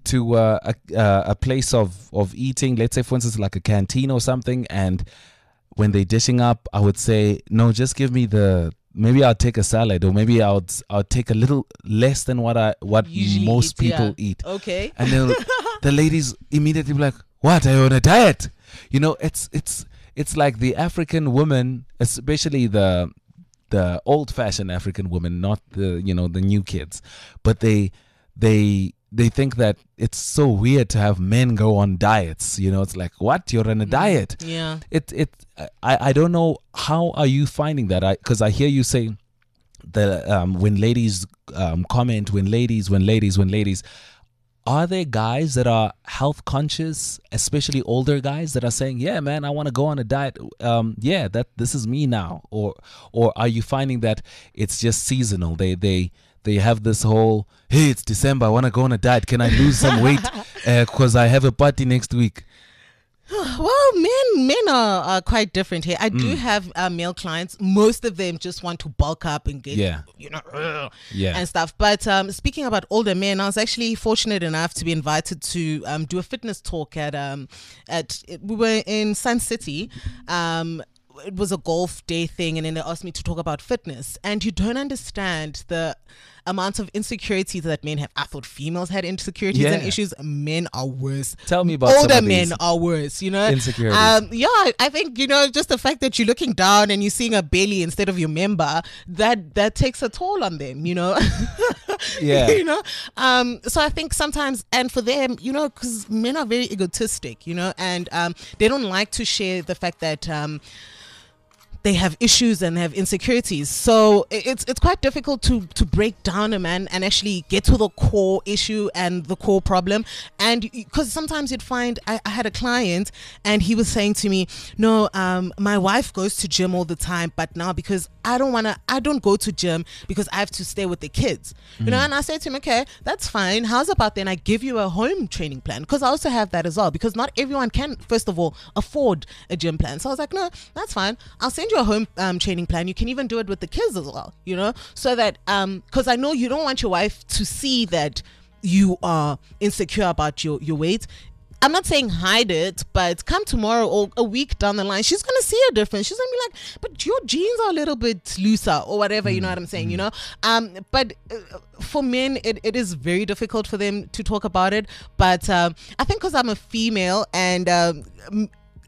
a place of eating, let's say for instance like a canteen or something, and when they're dishing up, I would say, no, just give me maybe I'll take a salad, or maybe I'll take a little less than what most people eat. Okay. And then the ladies immediately be like, what, are you on a diet? You know, it's like the African woman, especially the old-fashioned African woman, not the new kids, but they think that it's so weird to have men go on diets. You know, it's like, what? You're on a diet? Yeah. I don't know, how are you finding that? Because I hear you say that when ladies comment, when ladies, are there guys that are health conscious, especially older guys that are saying, yeah, man, I want to go on a diet. This is me now. Or are you finding that it's just seasonal? They have this whole, hey, it's December, I want to go on a diet. Can I lose some weight because I have a party next week? Well, men are quite different here. I do have male clients. Most of them just want to bulk up and get, and stuff. But speaking about older men, I was actually fortunate enough to be invited to do a fitness talk we were in Sun City. It was a golf day thing, and then they asked me to talk about fitness. And you don't understand the amount of insecurities that men have. I thought females had insecurities and issues. Men are worse. Tell me about older men are worse, you know. Insecurities. I think, you know, just the fact that you're looking down and you're seeing a belly instead of your member, that takes a toll on them, you know. You know. So I think sometimes, and for them, you know, because men are very egotistic, you know, and they don't like to share the fact that they have issues and they have insecurities. So it's quite difficult to break down a man and actually get to the core issue and the core problem. And because sometimes you'd find, I had a client and he was saying to me, no, my wife goes to gym all the time, but now because I don't go to gym because I have to stay with the kids, you know. And I said to him, okay, that's fine. How's about then I give you a home training plan? Because I also have that as well, because not everyone can, first of all, afford a gym plan. So I was like, no, that's fine. I'll send you a home training plan. You can even do it with the kids as well, you know, so that because I know you don't want your wife to see that you are insecure about your weight. I'm not saying hide it, but come tomorrow or a week down the line, she's going to see a difference. She's going to be like, but your jeans are a little bit looser or whatever, you know what I'm saying, you know? But for men, it is very difficult for them to talk about it. But I think because I'm a female and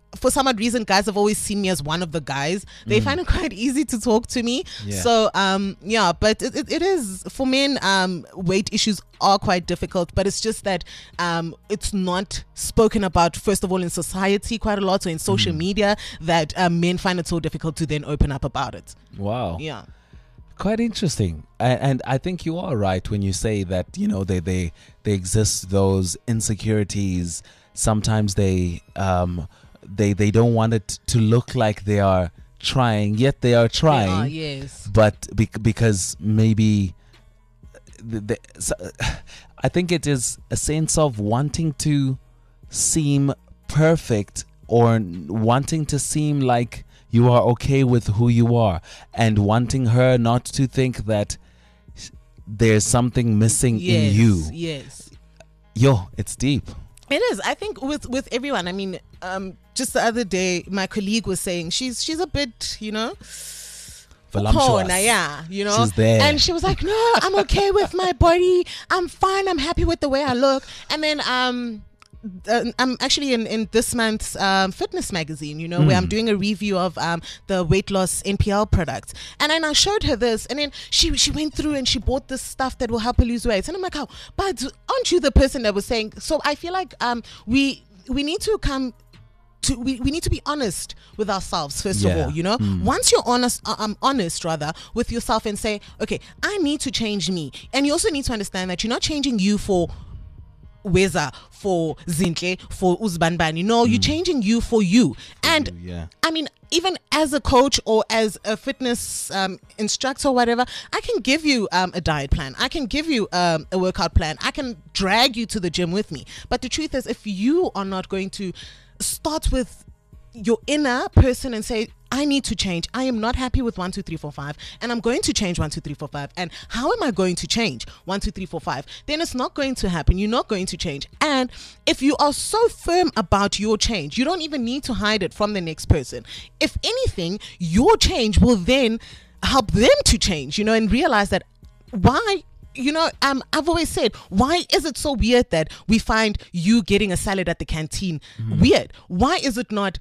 for some odd reason, guys have always seen me as one of the guys. They find it quite easy to talk to me. Yeah. So, but it is, for men, weight issues are quite difficult, but it's just that it's not spoken about, first of all, in society quite a lot, or in social media, that men find it so difficult to then open up about it. Wow. Yeah. Quite interesting. And I think you are right when you say that, you know, they exist, those insecurities. Sometimes they don't want it to look like they are trying, yet they are trying. Yes. But because maybe I think it is a sense of wanting to seem perfect, or wanting to seem like you are okay with who you are, and wanting her not to think that there's something missing in you. Yes. Yo, it's deep. It is. I think with everyone. I mean, just the other day, my colleague was saying she's a bit, you know, Voluptuous. yeah, you know, She's there. and she was like, "No, I'm okay with my body. I'm fine. I'm happy with the way I look." And then I'm actually in this month's fitness magazine, you know, where I'm doing a review of the weight loss NPL products, and then I showed her this, and then she went through and she bought this stuff that will help her lose weight, and I'm like, "Oh, but aren't you the person that was saying?" So I feel like we need to come to we need to be honest with ourselves first of all, you know. Once you're honest rather with yourself and say, okay, I need to change me, and you also need to understand that you're not changing you for Weza, for Zintle, for Uzbanban, you know, you're changing you for you. And I mean, even as a coach or as a fitness instructor or whatever, I can give you a diet plan. I can give you a workout plan. I can drag you to the gym with me. But the truth is, if you are not going to start with your inner person and say, I need to change. I am not happy with 1, 2, 3, 4, 5, and I'm going to change 1, 2, 3, 4, 5. And how am I going to change 1, 2, 3, 4, 5? Then it's not going to happen. You're not going to change. And if you are so firm about your change, you don't even need to hide it from the next person. If anything, your change will then help them to change, you know, and realize that why. You know, I've always said, why is it so weird that we find you getting a salad at the canteen weird? Why is it not,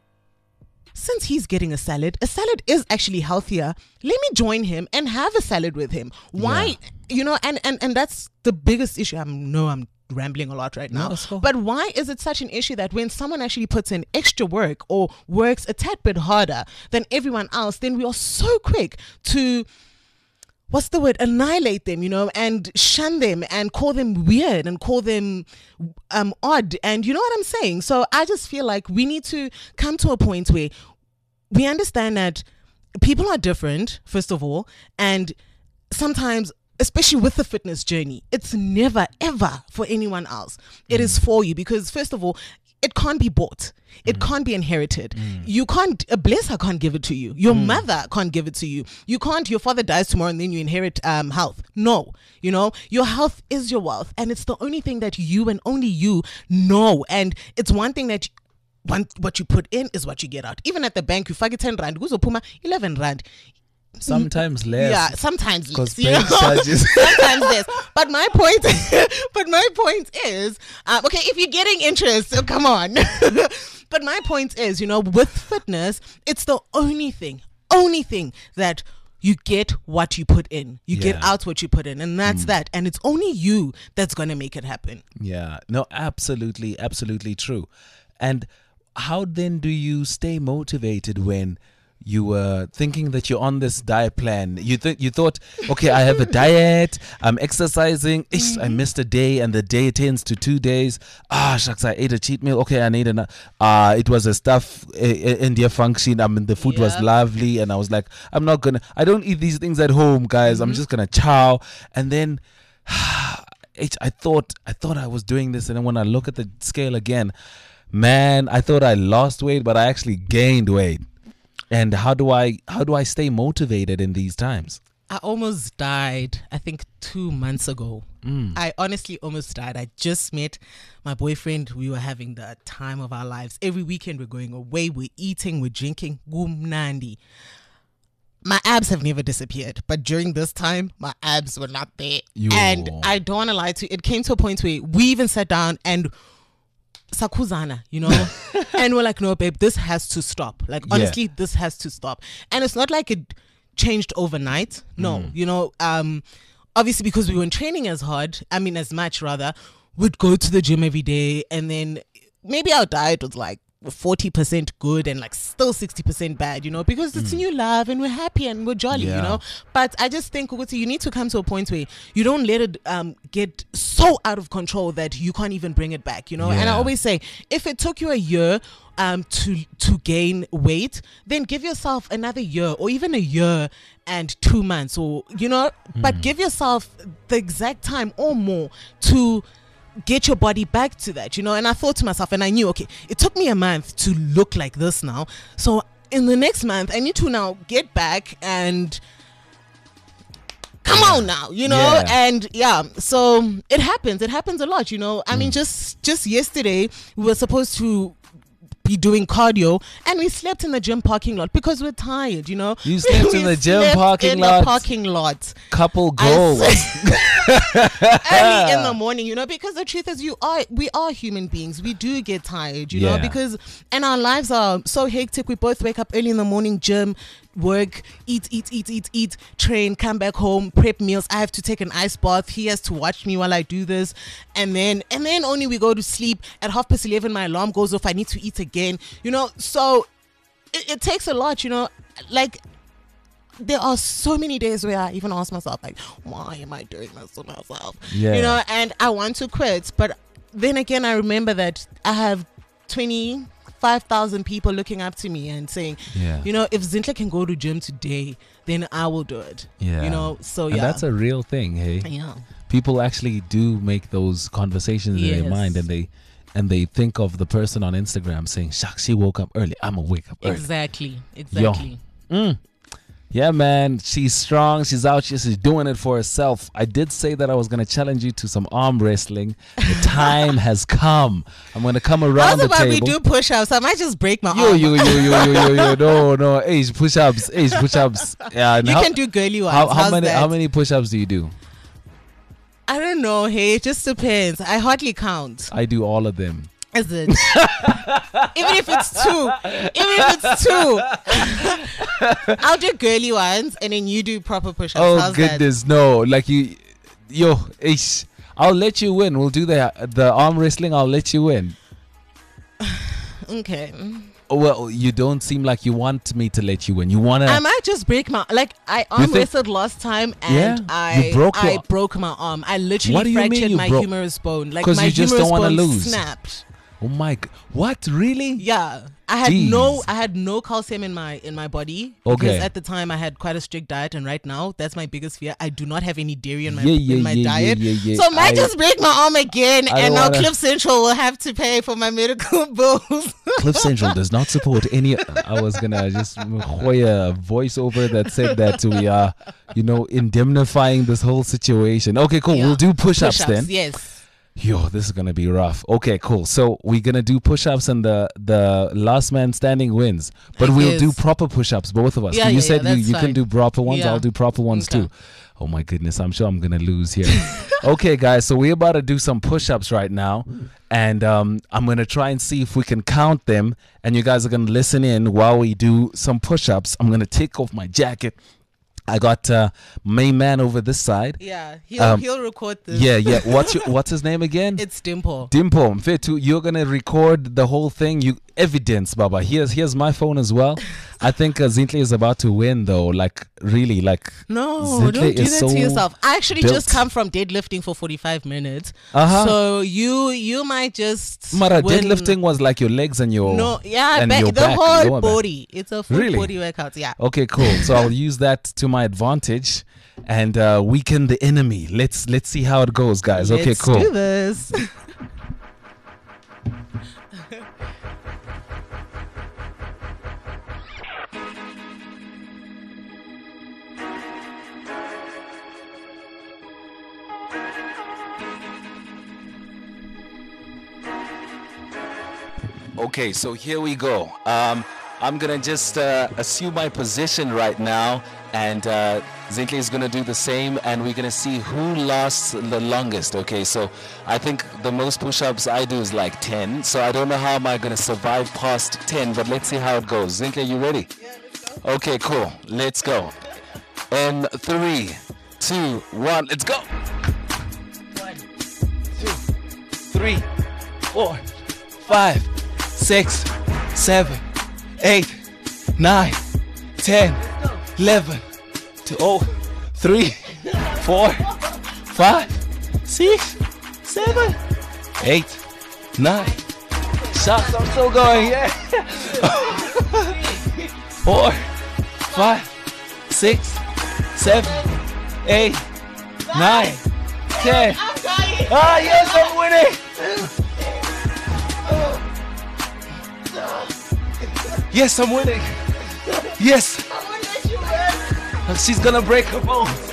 since he's getting a salad is actually healthier, let me join him and have a salad with him? Why, you know, and that's the biggest issue. I'm rambling a lot right now, but why is it such an issue that when someone actually puts in extra work or works a tad bit harder than everyone else, then we are so quick to, what's the word, annihilate them, you know, and shun them and call them weird and call them odd, and you know what I'm saying? So I just feel like we need to come to a point where we understand that people are different, first of all, and sometimes, especially with the fitness journey, it's never ever for anyone else. It is for you, because first of all, it can't be bought. It can't be inherited. You can't, a blesser can't give it to you. Your mother can't give it to you. You can't, your father dies tomorrow and then you inherit health. No, you know, your health is your wealth, and it's the only thing that you and only you know. And it's one thing that what you put in is what you get out. Even at the bank, you forget 10 rand, goes puma 11 rand. Sometimes less. Yeah, sometimes less. Because bank charges. Sometimes less. But my point is, okay, if you're getting interest, so come on. But my point is, you know, with fitness, it's the only thing that you get what you put in. You get out what you put in, and that's that. And it's only you that's going to make it happen. Yeah, no, absolutely, absolutely true. And how then do you stay motivated when you were thinking that you're on this diet plan? You thought, okay, I have a diet, I'm exercising. I missed a day, and the day turns to 2 days. Shucks, I ate a cheat meal. Okay, I need it was a stuff India function. I mean, the food was lovely, and I was like, I don't eat these things at home, guys. I'm just gonna chow. And then I thought I was doing this, and then when I look at the scale again, man, I thought I lost weight, but I actually gained weight. And how do I stay motivated in these times? I almost died, I think 2 months ago. I honestly almost died. I just met my boyfriend. We were having the time of our lives. Every weekend we're going away, we're eating, we're drinking. Gumnandi. My abs have never disappeared, but during this time, my abs were not there. And I don't want to lie to you, it came to a point where we even sat down and sakuzana, you know. And we're like, no, babe, this has to stop. Like, honestly, this has to stop. And it's not like it changed overnight. No, you know, obviously because we weren't training as much rather, we'd go to the gym every day, and then maybe our diet was like 40% good and like still 60% bad, you know, because it's new love and we're happy and we're jolly, you know. But I just think, Ukuthi, you need to come to a point where you don't let it get so out of control that you can't even bring it back, you know. And I always say, if it took you a year to gain weight, then give yourself another year, or even a year and 2 months, or, you know, but give yourself the exact time or more to get your body back to that, you know. And I thought to myself, and I knew, okay, it took me a month to look like this now, so in the next month I need to now get back and come on now, you know. And so it happens a lot, you know. I mean, just yesterday we were supposed to be doing cardio, and we slept in the gym parking lot because we're tired, you know. You slept in the gym parking lot. Couple goals. Early in the morning, you know, because the truth is, we are human beings. We do get tired, you know, because, and our lives are so hectic. We both wake up early in the morning, gym, work, eat, train, come back home, prep meals. I have to take an ice bath. He has to watch me while I do this, and then only we go to sleep at 11:30. My alarm goes off. I need to eat again, you know. So it takes a lot, you know. Like, there are so many days where I even ask myself, like, why am I doing this to myself? You know, and I want to quit, but then again I remember that I have 25,000 people looking up to me and saying, you know, if Zinhle can go to gym today, then I will do it. You know, so and that's a real thing, hey. People actually do make those conversations in their mind, and they think of the person on Instagram saying, "Shucks, she woke up early. I'ma wake up early." Exactly. Yeah, man, she's strong. She's out here. She's doing it for herself. I did say that I was going to challenge you to some arm wrestling. The time has come. I'm going to come around the table. We do push-ups. I might just break my arm. No. Age push-ups. Yeah, you can do girly ones. How many push-ups do you do? I don't know. Hey, it just depends. I hardly count. I do all of them. Is it? Even if it's two. I'll do girly ones and then you do proper push-ups. Oh, how's goodness, that? no. Like I'll let you win. We'll do the arm wrestling. I'll let you win. Okay. Well, you don't seem like you want me to let you win. You want to... I might just break my... Like, I arm wrestled last time and I broke my arm. I literally fractured my humerus bone. Like, my humerus bone snapped. Oh my God. What? Really? Yeah. I had no calcium in my body because at the time I had quite a strict diet, and right now that's my biggest fear. I do not have any dairy in my diet. So I might just break my arm again, and now Cliff Central will have to pay for my medical bills. Cliff Central does not support any... I was gonna just hoya a voiceover that said that we are, indemnifying this whole situation. Okay, cool. We'll do push-ups then. Yes. Yo, this is gonna be rough. Okay, cool. So we're gonna do push-ups, and the last man standing wins. But we'll do proper push-ups, both of us. You said you can do proper ones. I'll do proper ones too. Oh my goodness, I'm sure I'm gonna lose here. Okay, guys. So we're about to do some push-ups right now, and I'm gonna try and see if we can count them. And you guys are gonna listen in while we do some push-ups. I'm gonna take off my jacket. I got main man over this side. Yeah, he'll record this. Yeah. What's his name again? It's Dimple. Mfethu, you're gonna record the whole thing. You evidence, Baba. Here's my phone as well. I think Zinhle is about to win though. Like really, like no, Zinhle don't do that to yourself. I actually just come from deadlifting for 45 minutes. So you might just. Mara, deadlifting was like your legs and your your the back, whole body. It's a full body workout. Yeah. Okay, cool. So I'll use that to my advantage and weaken the enemy. Let's see how it goes, guys. Okay, cool. Let's do this. Okay, so here we go. I'm gonna just assume my position right now, and Zintle is going to do the same, and we're going to see who lasts the longest. Okay, so I think the most push-ups I do is like 10. So I don't know how am I going to survive past 10, but let's see how it goes. Zintle, you ready? Yeah, let's go. Okay, cool. Let's go. In 3, 2, 1, let's go. 1, 2, 3, 4, 5, 6, 7, 8, 9, 10, 11, 12, 3, 4, 5, 6, 7, 8, 9. Shots, I'm still going, yeah. 4, 5, 6, 7, 8, 9, 10. Ah, yes, I'm winning. Yes, I'm winning. Yes. She's gonna break her bones.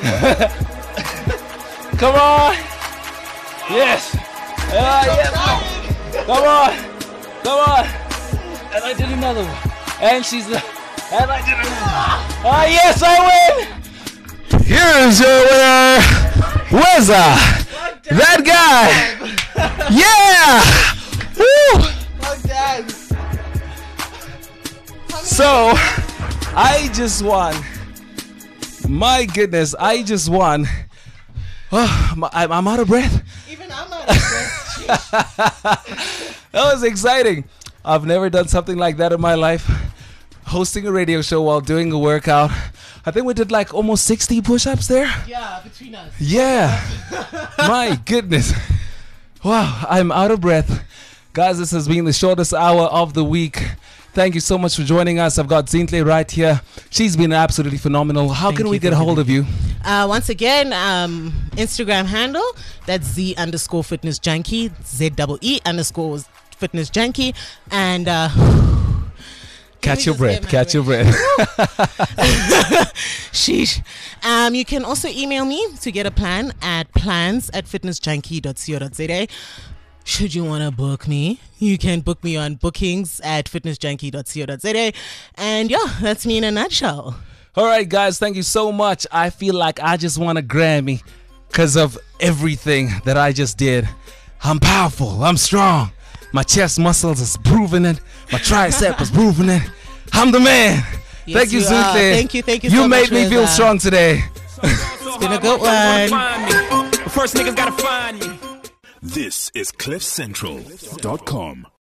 Come on. Yes. Yes. Come on. Come on. And I did another one. And she's and I did another one. Ah, yes, I win. Here's your winner, Weza. That guy. Yeah. Woo. So, I just won. My goodness, I just won. Oh, I'm out of breath. Even I'm out of breath. That was exciting. I've never done something like that in my life. Hosting a radio show while doing a workout. I think we did like almost 60 push-ups there. Yeah, between us. Yeah. My goodness. Wow, I'm out of breath. Guys, this has been the shortest hour of the week. Thank you so much for joining us. I've got Zintle right here. She's been absolutely phenomenal. How can we get a hold of you? Once again, Instagram handle, that's Z_fitness junkie, ZEE_fitness junkie. And catch your breath. Sheesh. You can also email me to get a plan at plans@fitnessjunkie.co.za. Should you want to book me, you can book me on bookings@fitnessjunkie.co.za. And yeah, that's me in a nutshell. All right, guys, thank you so much. I feel like I just won a Grammy because of everything that I just did. I'm powerful. I'm strong. My chest muscles is proving it. My tricep is proving it. I'm the man. Yes, thank you, Zintle. Thank you so You much. made me feel strong today. It's been a good one. First niggas gotta find me. This is CliffCentral.com.